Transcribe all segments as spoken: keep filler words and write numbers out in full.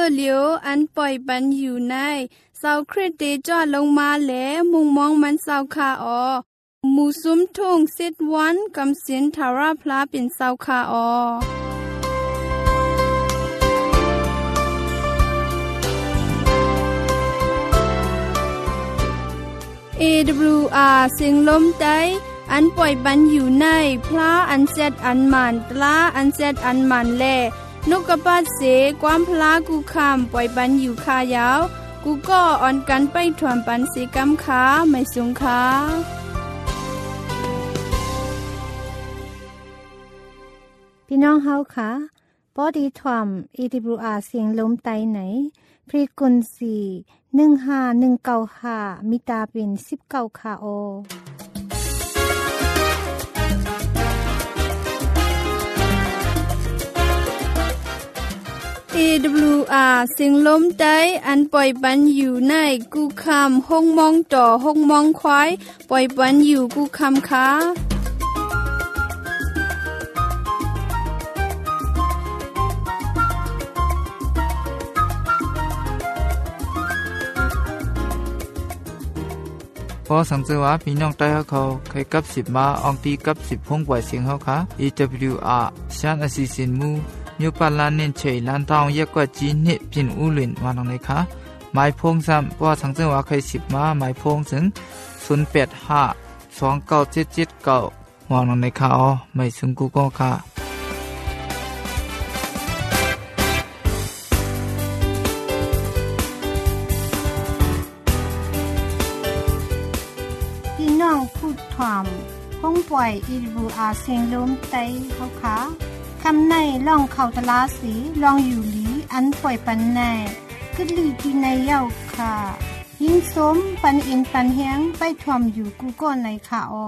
อเลียวอันปล่อยปันอยู่ในเสาคริสเตจอดลงมาแลมุงมองมันเสาคาออหมู่ซุ้มทุ่งสิดวันกำสินทาราพลาเป็นเสาคาออเอ ดับเบิลยู อาร์ เสียงลมใต้อันปล่อยบันอยู่ในพระอันเซดอันมันตลาอันเซดอันมันแลนกกระปาดเสความพลากูคำปล่อยบันอยู่คายาวกูก็อ่อนกันไปถ่วมปันสีกำขาไม่สูงขาพี่น้องเฮาค่ะปอดีถ่วม เอ ดับเบิลยู อาร์ เสียงลมใต้ไหนพรีกุนสีหนึ่งห้าหนึ่งเก้าห้ามิตาเป็นสิบเก้าค่ะโอเอ ดับเบิลยู อาร์ เสียงลมใต้อันปล่อยปันอยู่ในกูคำห้องมองต่อห้องมองควายปล่อยปันอยู่กูคำค่ะพอสังเกตว่าพี่น้องใต้เขาเคยกับสิบมาอองตีกับสิบพงปล่อยเสียงเขาค่ะ เอ ดับเบิลยู อาร์ ชานอสิสินมูมิวปาลานเน้นเฉยล้านทองเยอะกว่าจีนเนพินอูหลินวานตรงไหนคะหมายพงซ้ำพอสังเกตว่าเคยสิบมาหมายพงถึงศูนย์แปดห้าสองเก้าเจ็ดเจ็ดเก้าวางตรงไหนคะอ๋อไม่ถึงกูก็ค่ะพูดถ่อมห้องปล่อย เอ ดับเบิลยู อาร์ เสียงลมใต้เขาค่ะคำในล่องเขาตลาสีลองอยู่หลีอันปล่อยปันในกึดลีที่ในเย้าค่ะยิ่งสมปันอินปันแหงไปถ่อมอยู่กูก็ในค่ะออ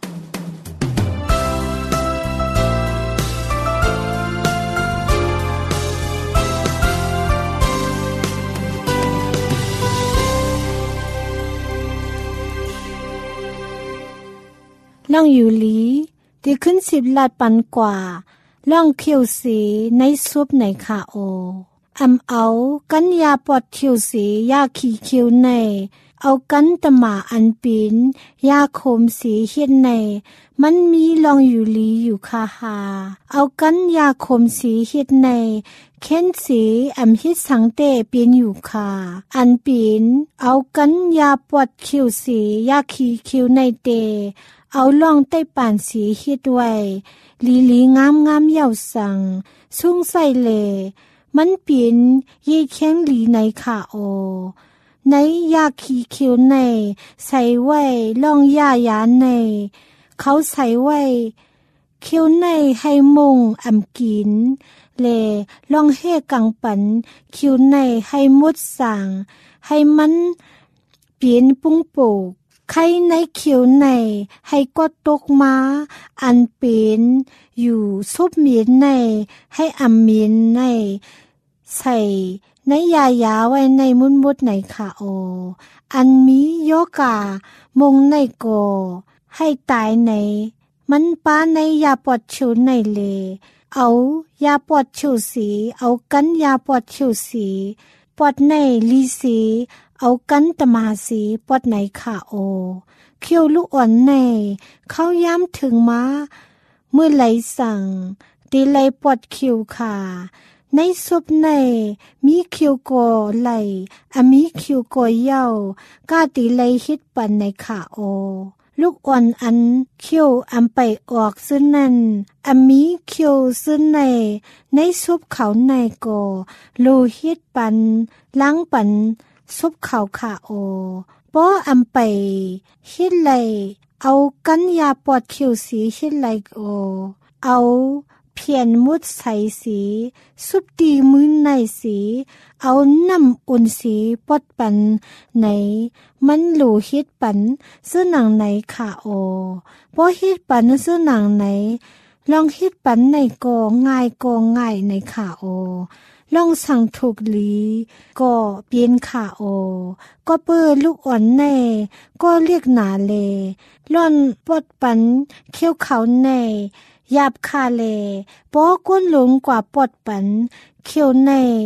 ล่องอยู่หลีที่ขึ้นสิบลาดปันกว่าล่องเขียวสีในซุปในขาโออำเอากันยาปอดเขียวสียาขีเขียวในเอากันตะหมาอันปีนยาโคมสีเฮ็ดในมันมีลองอยู่หลีอยู่คาหาเอากันยาโคมสีเฮ็ดในเค้นสีอำเฮ็ดสังเตเปียนอยู่คาอันปีนเอากันยาปอดเขียวสียาขีเขียวในเตเอาล่องใต้ป่านสีเฮ็ดไว้ลีลีงามงามเย่าสังสุ่งใส่เลมันเปลี่ยนเย่แข้งหลีในขาโอในยาขีเขียวในใส่ไว้ล่องย่ายาในเขาใส่ไว้เขียวในให้มงอำกินเลล่องเฮกังปันเขียวในให้มดสั่งให้มันเปลี่ยนปุ้งโปกไข่ในเขียวในให้กดตกมาอันเป็นอยู่ซุบเมียนในให้อำเมียนในใส่ในยายาไว้ในมุนมุดในขาโออันมีโยกามงในโกให้ตายในมันป้าในยาปอดชิวในเลเอายาปอดชิวสีเอากันยาปอดชิวสีปอดในลีสีเอากันตะมาสีปอดไหนขาโอเคียวลูกอ่อนในเข้าย้ำถึงมาเมื่อไหลสั่งตีไหลปอดคิวขาในซุปในมีคิวโกไหลอะมีคิวโกเย้ากาตีไหลฮิตปันในขาโอลูกอ่อนอันเคียวอำไปออกซึ่งนั่นอะมีเคียวซึ่งในในซุปเขาในโกโลฮิตปันล้างปันซุปเขาขาโอป้ออำไปฮิตไหลเอากันยาปอดเขียวสีฮิตไหลโอเอาเพียนมุดใสสีซุปตีมือในสีเอาน้ำอุ่นสีปอดปันไหนมันหลูฮิตปันซื้อหนังไหนขาโอป้อฮิตปันซื้อหนังไหนลองฮิตปันในโกง่ายโกง่ายในขาโอลองสั่งถูกหลีก็เปลี่ยนขาโอก็เปิดลูกอ่อนแน่ก็เรียกหนาเลล่อนปดปันเขี้ยวเขาแน่หยาบคาเลป้อก้นหลงกว่าปดปันเขี้ยวแน่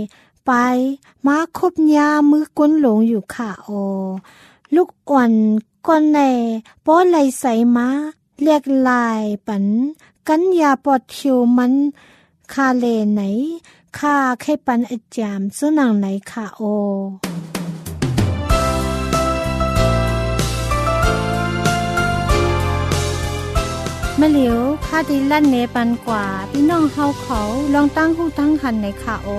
ไปมาคบยามือก้นหลงอยู่ค่ะโอลูกอ่อนก้อนในป้อไหลใสมาเรียกลายปันกันยาปอดเทียวมันคาเลไหนคาไข่ปันอาจามสุนังไหนค่ะโอมะเหลียวคาดิลั่นเนปันกว่าพี่น้องเฮาเขาลองตั้งหูตั้งหันในค่ะโอ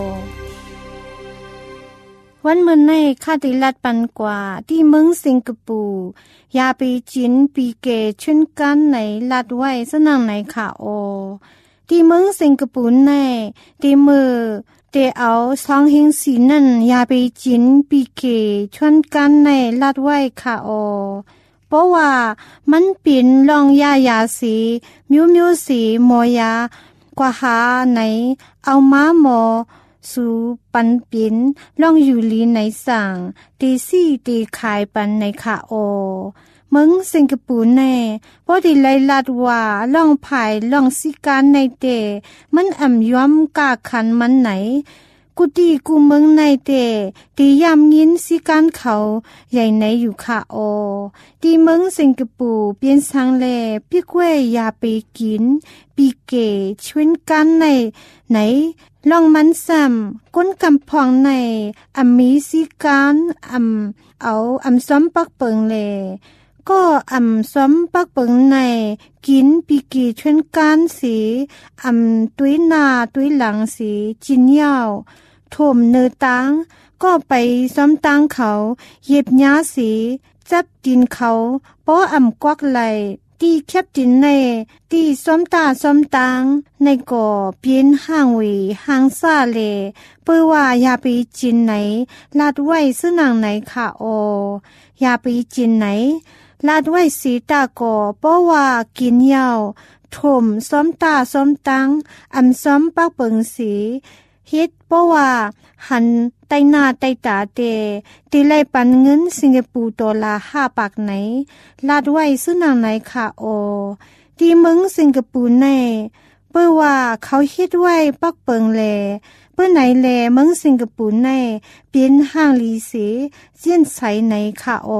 วันเมื่อในคาดิลัดปันกว่าที่เมืองสิงคโปร์ยาไปจินปีเกชุนกันในลัดไว้สนังในค่ะโอที่เมืองสิงคโปร์ในที่มือเตเอาสองหิงสีนั่นยาไปจินปีเกชนกันในลัดไว้ค่ะโอเพราะว่ามันเป็นลองยายาสีมิวมิวสีหมอยากว่าหาไหนเอามาหมอสู่ปันปินล่องอยู่ลีในสั่งตีซี่ตีขายปันในค่ะโอเมืองสิงคโปร์แน่พอดีไลลัดว่าล่องภายล่องสิการในเตมันอ่ำย้อมกาคันมันไหนกูดีกูเมืองในเตตียามยินสิการเขาใหญ่ไหนอยู่ค่ะโอตีเมืองสิงคโปร์เปลี่ยนสังแลพี่กล้วยยาไปกินปีเกชวนกันในไหนลองมันซ้ำก้นกำพองในอำมีสิการอำเอาอำซ้อมปักเปิงเลก็อำซ้อมปักเปิงในกินปีกีชวนกันสีอำตุ้ยหน้าตุ้ยหลังสีจินยาวถมเนื้อตังก็ไปซ้อมตังเขาเย็บหญ้าสีจับดินเขาป้ออำกวักไหลตีแคบดินในตีซ้อมตาซ้อมตังในก่อเพียนห่างวีห่างซาเลเปื้อว่ายาไปจินไหนลาดไว้ซึ่งนางไหนค่ะโอยาไปจินไหนลาดไว้สีตาก่อเพราะว่ากินยาวถมซ้อมตาซ้อมตังอำซ้อมปักเปิงสีเฮ็ดเพราะว่าหันไตหน้าไตตาเตตีไลปันเงินสิงคโปร์ดอลลาร์ห้าปากไหนลาดไว้ซึ่งนางไหนค่ะโอที่เมืองสิงคโปร์ในเปื้อว่าเขาเฮ็ดไว้ปักเปิงแลเปื้อไหนแลเมืองสิงคโปร์ในเป็นห้างลีเสเจียนใสไหนค่ะโอ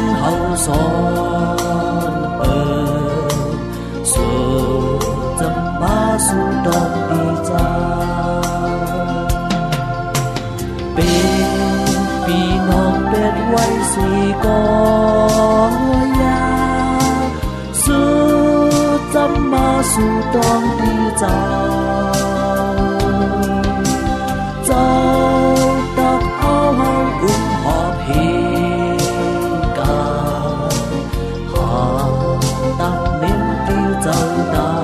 สอนเปิดสู่จำสู่ดอกดีใจเป็นพี่น้องเป็ดไว้สีก็ยาสู่จำมาสู่ดอกดีใจเจ้าตักเอาเฮาอุ้มหอบเฮกาหาตักเน้นที่เจ้าดา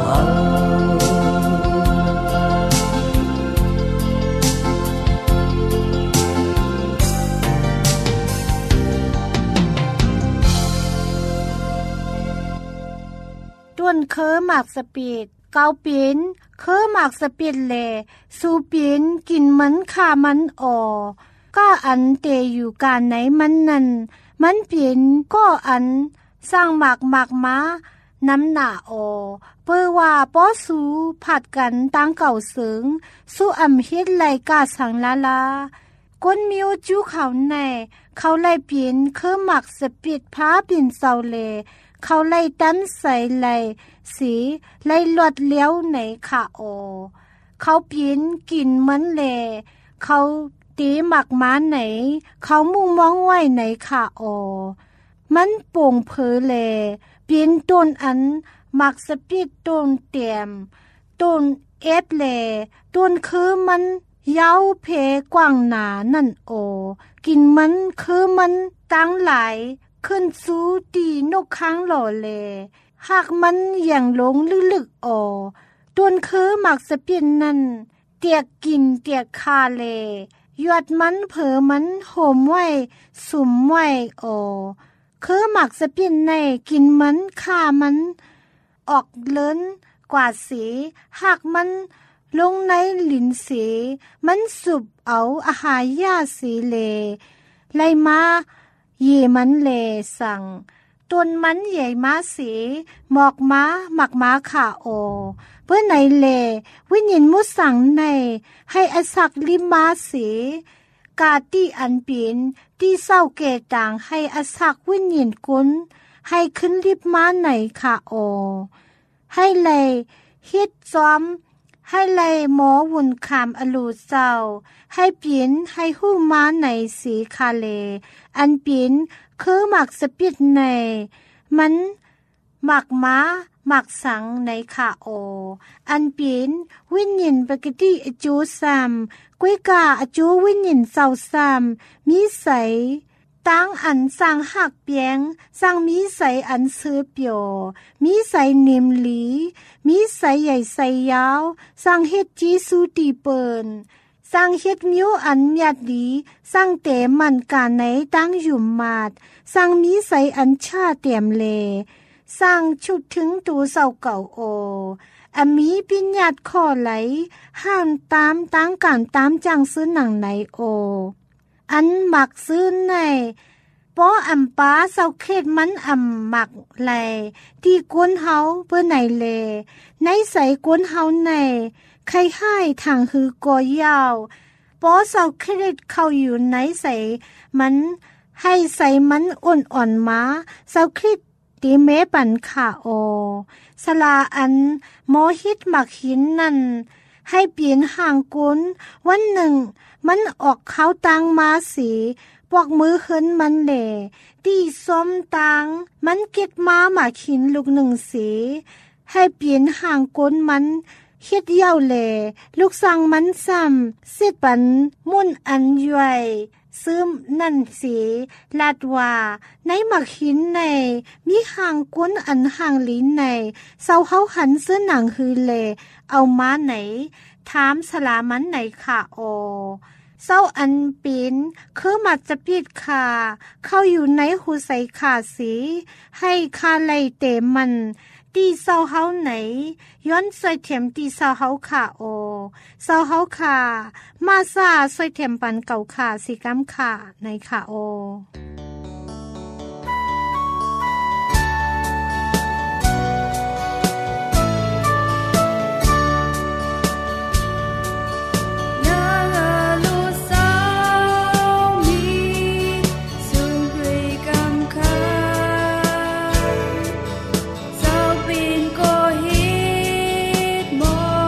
ต้วนเคอหมากสปีดเกาปินเคอหมากสปีดแลสูปินกินมันขามันออก็อันเตอยู่การไหนมันนั่นมันปินก็อันสร้างหมากหมากม้าน้ำหนาออเพื่อว่าป้อสูผัดกันตั้งเก่าเสิงสู้อำเฮ็ดไหลกาสังลาลาก้นมิวจูเขาในเขาไล่ปินเคอหมากสปีดพาปินเศร้าเลเขาไล่ตั้นใส่ไล่สีไล่ลวดเลี้ยวไหนค่ะโอเขาพินกินมันแลเขาตีหมักม้าไหนเขามุ่งมองไว้ไหนค่ะโอมันโป่งเพอแลเปลี่ยนต้นอันหมักสปีดต้นเตียมต้นเอฟแลต้นคือมันยาวเพกว้างหนานั่นโอกินมันคือมันตั้งหลายขึ้นสู้ตีนกค้างหล่อเลหากมันอย่างลงลึกๆออต้นคือหมักสปีดนั่นเตียกกินเตียกคาเลยอดมันเผอมันโหมไว้สุมไว้ออคือหมักสปีดในกินมันฆ่ามันออกเลิ้นกว่าสีหากมันลงในหลินสีมันสุบเอาอาหารยาสีเลไล่มาเยมันเลสั่งต้นมันใหญ่มาสีหมอกม้าหมักม้าขาโอเพื่อไหนเลวิญญาณมุสั่งในให้อสักลิมมาสีกาตีอันปีนที่เศร้าเกต่างให้อสักวิญญาณกุนให้ขึ้นลิบม้าไหนขาโอให้เลยฮิตซ้อมให้เลยหมอวุ่นคำอลูเจ้าให้ปีนให้หู้ม้าไหนสีคาเลอันปีนคือหมักสปิดในมันหมักม้าหมักสังในขาโออันปีนวิญญาณปกติอจูซัมกุ้ยกาอจูวิญญาณเศร้าซัมมีใสตั้งอันสร้างหักเปียงสร้างมีใสอันซื้อเปียวมีใสเนมหลีมีใสใหญ่ใสยาวสร้างเฮ็ดจีสูตีเปินสร้างเฮ็ดมิวอันเมียดดีสร้างเตมันกาไหนตั้งอยู่มาดสร้างมีใสอันชาเตียมเลสร้างชุดถึงตูเศร้าเก่าโออมีปิญญาตข้อไหลห้ามตามตั้งการตามจังซื้อหนังไหนโออันหมักซื้อในป้ออำป้าเศร้าเขตมันอำหมักไหลที่กวนเฮาเพื่อไหนเลในใส่กวนเฮาในใครให้ทางคือกอยาวป้อเศร้าเขตเข้าอยู่ในใส่มันให้ใส่มันอ่อนอ่อนมาเศร้าเขตตีเมปันขาโอสลาอันหมอฮิตหมักหินนั่นให้เปลี่ยนห่างกุนวันหนึ่งมันออกเขาตังมาสีปอกมือเหินมันเหล่ตีส้มตังมันเก็ดมาหมาขินลูกหนึ่งสีให้เปลี่ยนห่างกุนมันเฮ็ดเย้าเหล่ลูกสั่งมันซ้ำเสร็จปันมุ่นอันย่วยซึมนั่นสีลาดว่าในหมักหินในมีห่างก้นอันห่างลิ้นในเศร้าเฮาหันเสื้อหนังฮือเลเอามาไหนถามสลามันไหนค่ะโอเศร้าอันปีนคือมัดจะปิดขาเข้าอยู่ในหูใสขาสีให้คาไลเตมันตีเศร้าเฮาไหนย้อนซอยเถียมตีเศร้าเฮาขาโอเศร้าเฮาขามาซาซอยเถียมปันเก่าขาสีกำขาในขาโอ Hãy subscribe cho kênh Ghiền Mì Gõ để không bỏ lỡ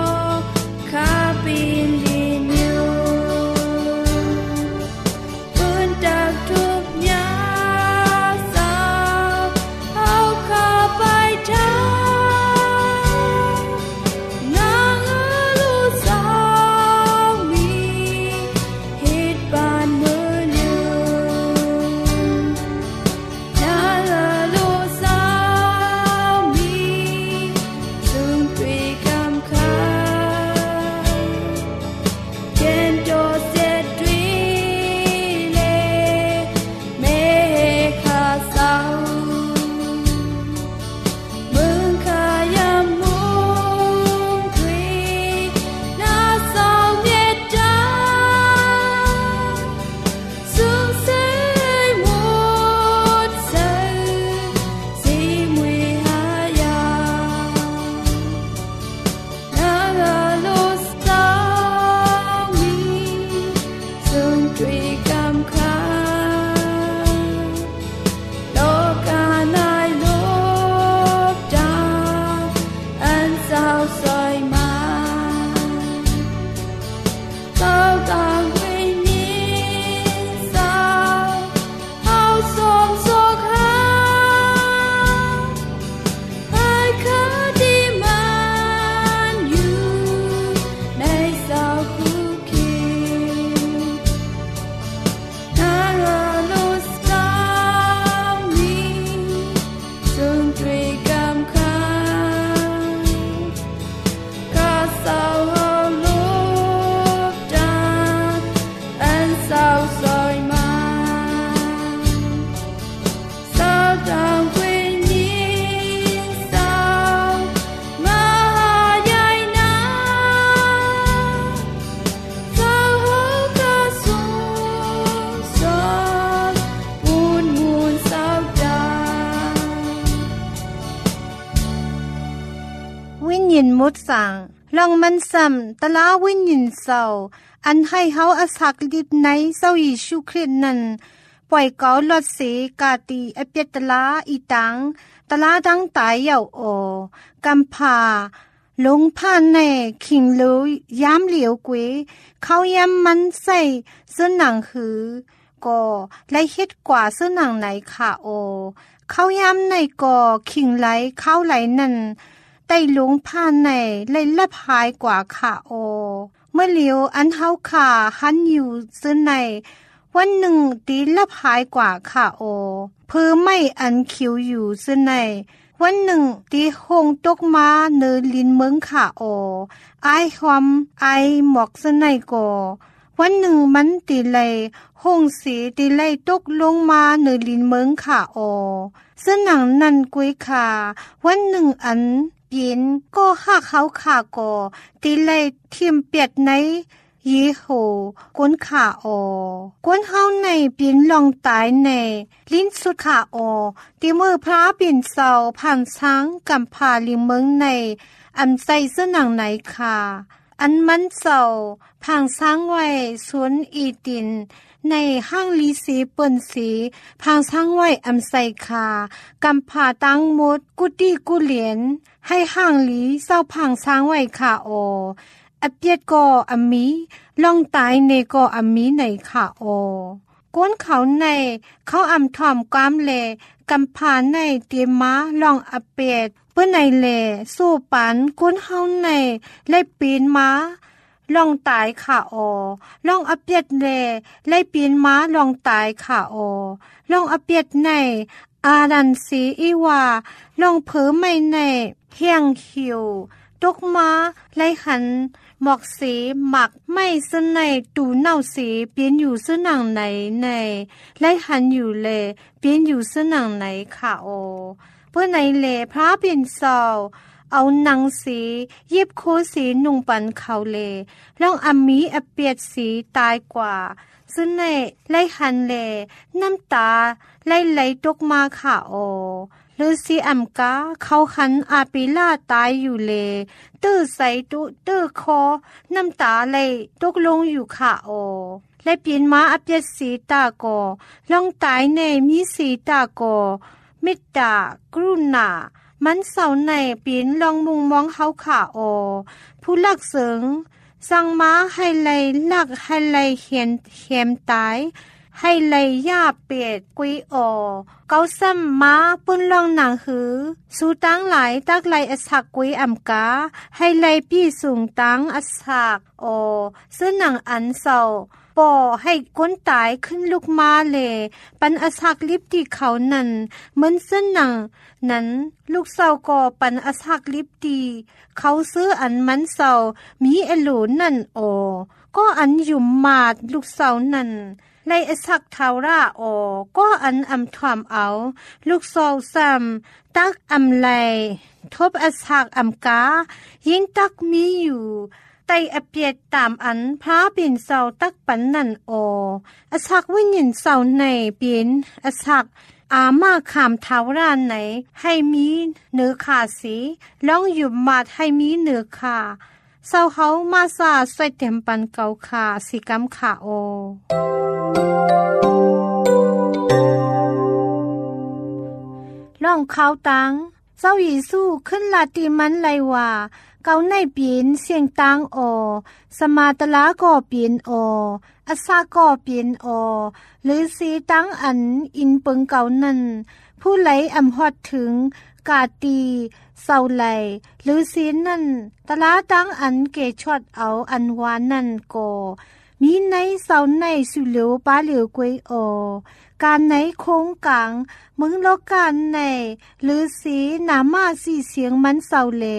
ยินมุดสั่งลองมันซ้ำตะลาวิญญาณเศร้าอันให้เฮาอาศักลิบในเศร้ายิชูคริสต์นั้นปล่อยเกาลอดเสกาตีอเปียตะลาอีตังตะลาดังตายเยาโอกำพาลงผ่านในขิงเลย้ำเหลียวเกวเขาย้ำมันใส่เสื้อหนังหือก็ไล่เฮ็ดกว่าเสื้อหนังไหนค่ะโอเขาย้ำในก่อขิงไหลเข้าไหลนั่นไต้หลงผ่านในไล่ละพายกว่าค่ะโอเมื่อเหลียวอันเฮาขาหันอยู่ซึ่งในวันหนึ่งตีละพายกว่าค่ะโอเพื่อไม่อันคิวอยู่ซึ่งในวันหนึ่งตีหงตกมาเนลินเมืองค่ะโอไอความไอหมอกซึ่งในก่อวันหนึ่งมันตีเลยหงสีตีเลยตกลงมาเนลินเมืองค่ะโอซึ่งหนังนั่นกุยค่ะวันหนึ่งอันปีนก็หักเขาขาก่อตีเลยเทียมเปียดในยีโหก้นขาออก้นเฮาในปีนลองตายในลิ้นสุดขาออตีมือพระปีนเสาผ่านช้างกำพาลิเมืองในอันใส่เสื้อหนังไหนค่ะอันมันเสาผ่างช้างไว้สวนอีตินในห้างลีสีเปิ้นสีพางช้างไว้อำใส่คากำพาตั้งมดกุตี้กุเหลียนให้ห้างลีเศร้าพางช้างไว้ค่ะโออเปียดก็อมีลองตายในก็อมีในค่ะโอก้นเขาในเขาอำถ่อมความเลกำพาในเตียม้าลองอเปียดเพื่อในเลสู้ปันก้นเฮาในไล่ปีนม้าลองตายค่ะโอลองอเปียดเลไล่ปีนม้าลองตายค่ะโอลองอเปียดในอาดันสีอีว่าลองเผลอไม่ในเฮียงหิวตกมาไล่หันหมอกสีหมักไม่ซึ่งในตูเน่าสีเปลี่ยนอยู่ซึ่งหนังไหนในไล่หันอยู่เลเปลี่ยนอยู่ซึ่งหนังไหนค่ะโอเพื่อในเลพระเปลี่ยนเศร้าเอาหนังสียิบโคสีนุ่งปันเขาเลลองอามีอเปียดสีตายกว่าซึ่งในไล่หันเลน้ำตาไล่ไหลตกมาค่ะโอฤาษีอัมกาเขาขันอาปิลาตายอยู่เลตื้อใส่ตุตื้อคอน้ำตาไหลตกลงอยู่ค่ะโอและเปลี่ยนมาอเปียดสีตาโกลองตายในมีสีตาโกมิตรกรุณามันเศร้าในปีนลองมุงมองเขาขาโอผู้ลักเสิงสั่งม้าให้ไลลักให้ไลเขียนเขียมตายให้ไลย่าเปียดกุยโอเกาซ้ำม้าปุ้นลองหนังหือสู้ตั้งหลายตักไลอสักกุยอัมกาให้ไลพี่สูงตั้งอสักโอซึ่งหนังอันเศร้าปอให้ก้นตายขึ้นลูกมาเลปันอสักลิบที่เขานั่นเหมือนเส้นหนังนั้นลูกเศร้าก็ปันอสักลิบดีเขาซื้ออันมันเศร้ามีเอโลนั่นโอก็อันยุ่มมาดลูกเศร้านั่นไลอสักทาวราโอก็อันอำถวมเอาลูกเศร้าซ้ำตักอำไลทบอสักอำกายิ่งตักมีอยู่ไตอเปียดตามอันพระเปลี่ยนเศร้าตักปันนั่นโออสักวิญญาณเศร้าในเปลี่ยนอสักอามาขามทาวราไหนให้มีเนื้อขาสีลองหยุบมาดให้มีเนื้อขาเศร้าเขามาซาใส่เต็มปันเกาขาสีกำขาโอลองเขาตังเจ้ายิสู้ขึ้นลาติมันไลว่าเกาในปีนเสียงตังโอสมาตลาก็ปีนโออาซาก็ปีนโอหรือสีตังอันอินเปิงเกานั่นผู้ไหลอำฮอดถึงกาตีเศร้าไหลหรือสีนั่นตลาตังอันเกชอดเอาอันวานนั่นก็มีในเศร้าในสุเหลียวปาเหลียวกวยโอการในโค้งกลางมึงโลกการในหรือสีนามาสีเสียงมันเศร้าเล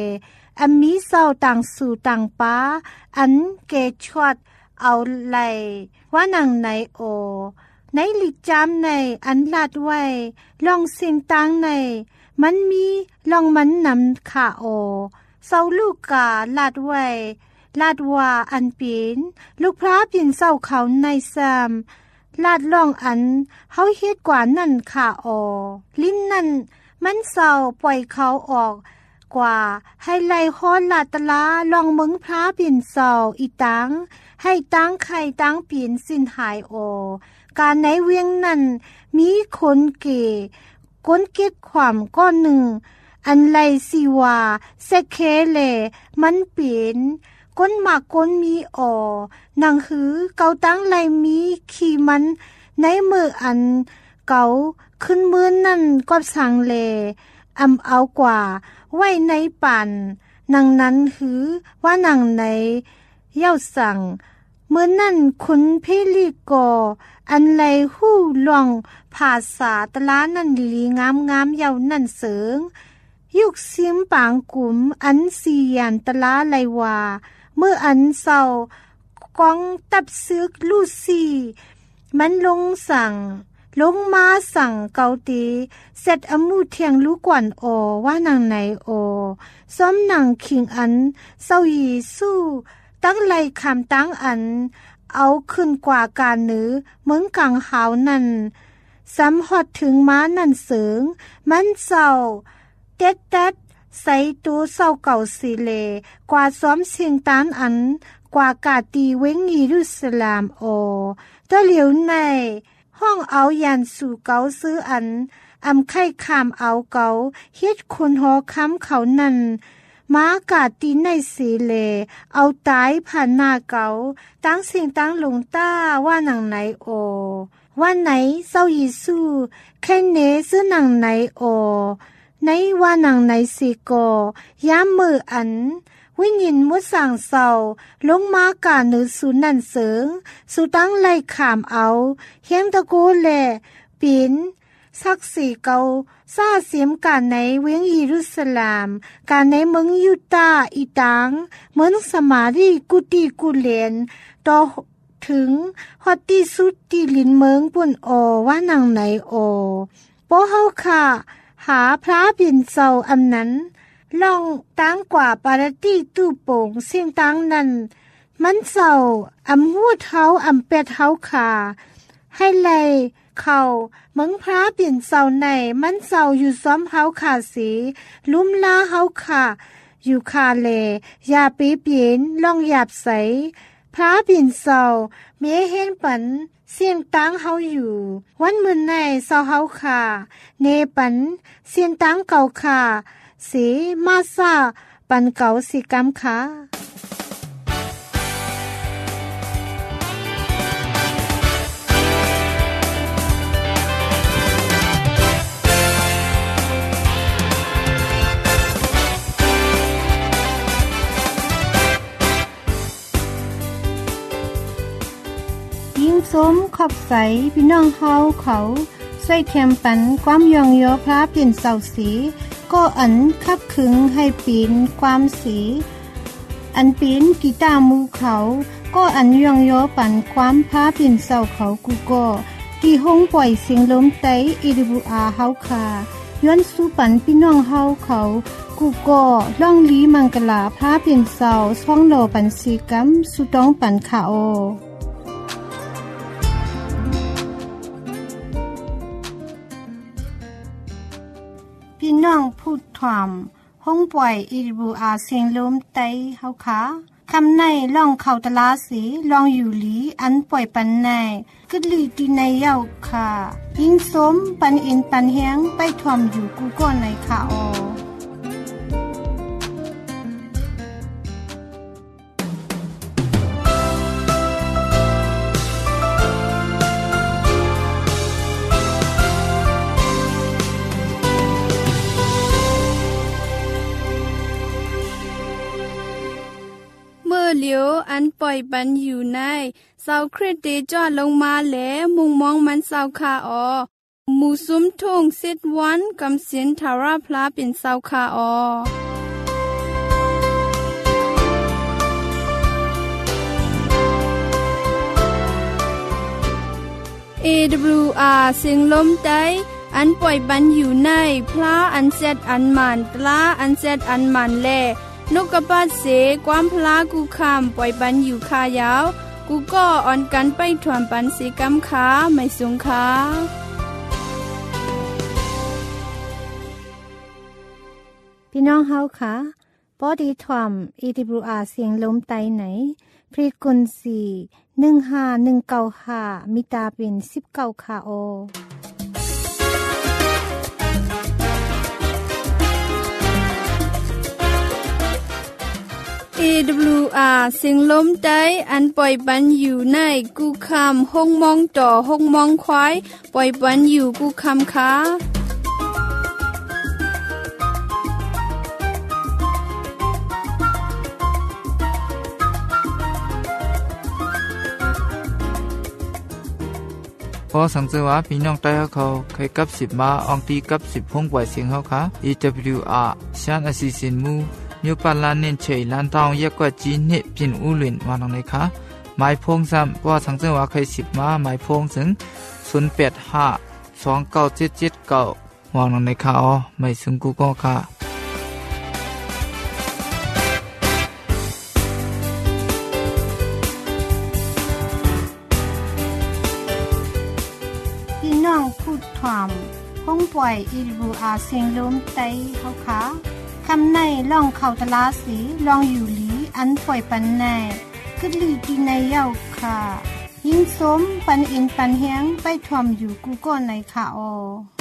อันมีเศร้าต่างสู่ต่างป้าอันเกชวดเอาไหลว่านังไหนโอในลิจามในอันลาดไว้ลองสิ่งต่างในมันมีลองมันนำขาโอเศร้าลูกกาลาดไว้ลาดว่าอันปีนลูกพระเปลี่ยนเศร้าเขาในซามลาดล่องอันเฮาเฮ็ดกว่านั่นขาโอลิ้นนั่นมันเศร้าปล่อยเขาออกกว่าให้ไล่ฮ้อนลาตลาลองมึงพระเปลี่ยนเศร้าอีตังให้ตังไข่ตังเปลี่ยนสิ้นหายโอการในเวียงนั้นมีคนเก๋ก้นเก็ดความก้อนหนึ่งอันไรสิว่าเซเคเลมันเปลี่ยนก้นหมากก้นมีออนังหือเกาตั้งไรมีขี่มันในมืออันเกาขึ้นมือนั่นก็สั่งเลอำเอากว่าไว้ในปั่นนังนั้นหือว่านังในเย้าสั่งเมื่อนั่นคุณเพลีกออันไรหู้ลองภาษาตลานั่นลีงามงามเยาวนั่นเสิงยุกซิมปางกุมอันสียันตลาไลว่าเมื่ออันเศร้ากองตับซึกลูซี่มันลงสั่งลงมาสั่งเกาตีเสร็จอมูเทียงลูกกวนโอว่านางไหนโอซ้อมนางคิงอันเศร้ายีสู้ตั้งไลคำตั้งอันเอาขึ้นกว่าการเนื้อเมืองกังหาวนั่นซ้ำฮอดถึงม้านั่นเสริงมันเศร้าเต็ดเต็ดใส่ตัวเศร้าเก่าสิเลกว่าซ้อมเสียงตานอันกว่ากาตีเว้งยีรุสลามโอตัวเหลียวในห้องเอายันสู่เกาซื้ออันอำไข่ขามเอาเกาเฮ็ดคนหอค้ำเขานั่นม้ากาตีในสีเลเอาตายผ่านหน้าเกาตั้งเสียงตั้งหลงต้าว่าหนังไหนโอว่าไหนเศร้ายิสู้แค่เนซื้อหนังไหนโอในว่าหนังไหนสีโกย้ำมืออันวิญญมุดสั่งเศร้าลงมากาเนื้อสูนั่นเสิงสูตั้งไล่ขามเอาเฮียงตะโกแลปีนสักสีเกาซาเสียมการในเวียงเยรูซาเล็มการในเมืองยูตาห์อีตังเมืองสมารีกุติกุเลนต่อถึงฮอตติสุดที่ลินเมืองปุ่นโอว่านังไหนโอโปเฮาค่ะหาพระเปลี่ยนเศร้าอำนั้นลองตั้งกว่าปาราตี้ตู้โป่งเสียงตั้งนั้นมันเศร้าอำหัวเท้าอำเป็ดเท้าขาให้ไล่เขาเมืองพระเปลี่ยนเศร้าในมันเศร้าอยู่ซ้อมเฮาขาสีลุ่มลาเฮาขาอยู่คาเลอย่าปีเปลี่ยนลองหยาบใสพระเปลี่ยนเศร้าเมเห็นปันเสียงตั้งเฮาอยู่วันมื้อในเศร้าเฮาขาเนปันเสียงตั้งเก่าขาสีมาซาปันเก่าสีกำขายิ่งสมขอบใสพี่น้องเฮาเขาใส่เทียมปันความยองโยพระเปลี่ยนเสาสีก็อันคับขึงให้ปีนความสีอันปีนกีตาร์มูเขาก็อันยองโยปันความพระเปลี่ยนเสาเขากูก็ที่ห้องปล่อยเสียงลมไตอีริบูอาเฮาคาย้อนสู้ปันพี่น้องเฮาเขากูก็ล่องลีมังกลาพระเปลี่ยนเสาช่องโลปันสีกัมสุต้องปันขาโอพี่น้องพูดถ่อมห้องปล่อยอีริบูอาเสียงลมไตเฮาคะคำในล่องเขาตลาสีลองอยู่หลีอันปล่อยปันในกึดลีตีในเย้าค่ะยิ่งสมปันอินปันเฮียงไปถ่อมอยู่กูก็ในค่ะออเหลียวอันปล่อยปันอยู่ในเสาคริสเตจอดลงมาแล้วมุงมองมันเสาคาออหมูซุ้มทุ่งสิดวันกำสินทาราพลาเป็นเสาคาออเอ ดับเบิลยู อาร์ เสียงลมใต้อันป่วยปันอยู่ในพระอันเซตอันมันตลาอันเซตอันมันแลนกกระปาดเสความพลากูคำป่วยปันอยู่คายาวกูก็อ่อนกันไปถวมปันสีกำขาไม่สูงขาพี่น้องเฮาค่ะปอดีถวม เอ ดับเบิลยู อาร์ เสียงลมไตไหนฟรีกวนซีหนึ่งห้าหนึ่งเก้าห้ามิตาเป็นสิบเก้าค่ะโอเอ ดับเบิลยู อาร์ เสียงลมใต้อันปล่อยปันอยู่ในกูคำห้องมองต่อห้องมองควายปล่อยปันอยู่กูคำค้าพอสังเกตว่าพี่น้องใต้เขาเคยกับสิบมาอองตีกับสิบห้องปล่อยเสียงเขาค่ะ เอ ดับเบิลยู อาร์ ชานอสิสินมูมิวปันลานเน้นเฉยลานตองเยกกว่าจีนเนพินอูหลินวานองเลยค่ะหมายพงซ้ำพอสังเกตว่าเคยสิบมาหมายพงถึงศูนย์แปดห้าสองเก้าเจ็ดเจ็ดเก้าวานองเลยค่ะอ๋อไม่ถึงกูก็ค่ะพี่น้องพูดถามห้องปล่อย เอ ดับเบิลยู อาร์ เสียงลมไตเฮาค่ะคำในล่องเขาตลาสีลองอยู่หลีอันปล่อยปันในคือลีดีในเย้าค่ะยิ่งสมปันอินปันเฮียงไปทวมอยู่กูก็ในค่ะออ